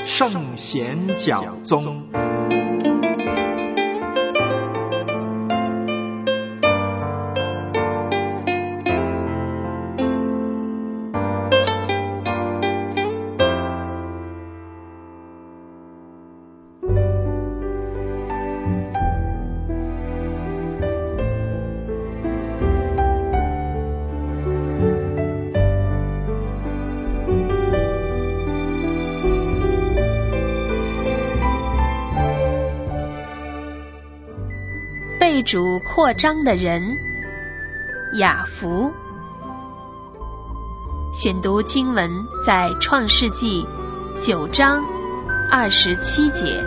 圣贤教宗。 被主扩张的人，雅弗。选读经文在创世纪9章27节。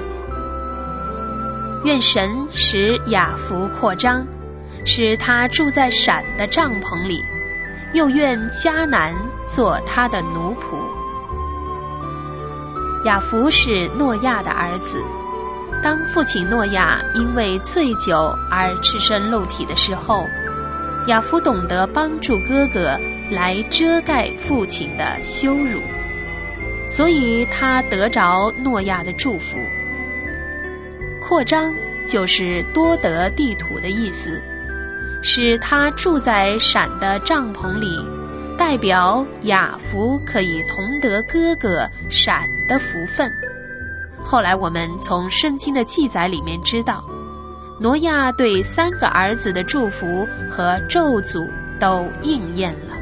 愿神使雅弗扩张，使他住在闪的帐篷里，又愿迦南做他的奴仆。雅弗是诺亚的儿子。当父亲诺亚因为醉酒而赤身露体的时候，雅弗懂得帮助哥哥来遮盖父亲的羞辱，所以他得着诺亚的祝福。扩张就是多得地土的意思，使他住在闪的帐篷里，代表雅弗可以同得哥哥闪的福分。后来我们从圣经的记载里面知道，挪亚对3个儿子的祝福和咒诅都应验了。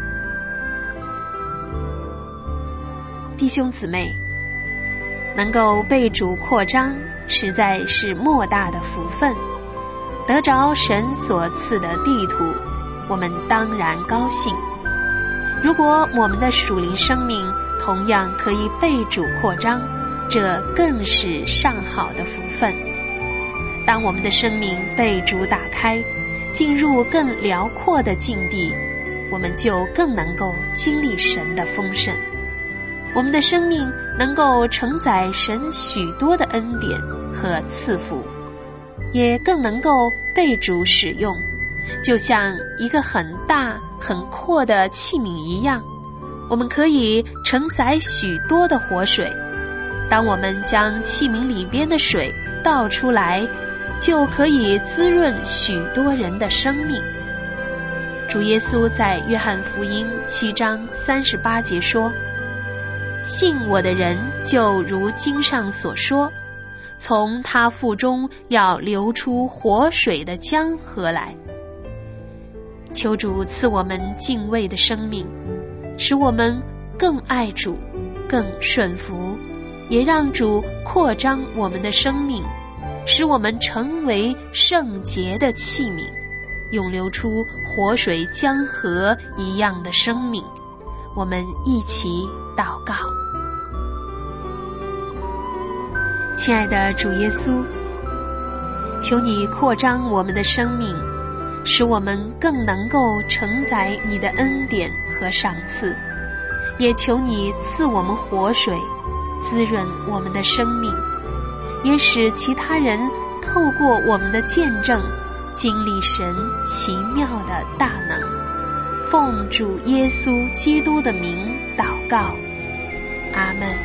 弟兄姊妹，能够被主扩张，实在是莫大的福分。得着神所赐的地土，我们当然高兴。如果我们的属灵生命同样可以被主扩张，这更是上好的福分。当我们的生命被主打开，进入更辽阔的境地，我们就更能够经历神的丰盛。我们的生命能够承载神许多的恩典和赐福，也更能够被主使用，就像一个很大很阔的器皿一样，我们可以承载许多的活水。当我们将器皿里边的水倒出来，就可以滋润许多人的生命。主耶稣在约翰福音7章38节说，信我的人就如经上所说，从他腹中要流出活水的江河来。求主赐我们敬畏的生命，使我们更爱主，更顺服，也让主扩张我们的生命，使我们成为圣洁的器皿，涌流出活水江河一样的生命。我们一起祷告。亲爱的主耶稣，求你扩张我们的生命，使我们更能够承载你的恩典和赏赐，也求你赐我们活水，滋润我们的生命，也使其他人透过我们的见证，经历神奇妙的大能。奉主耶稣基督的名祷告，阿们。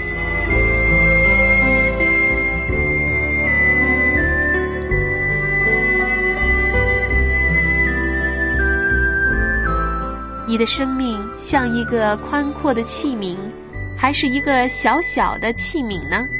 你的生命像一个宽阔的器皿，还是一个小小的器皿呢？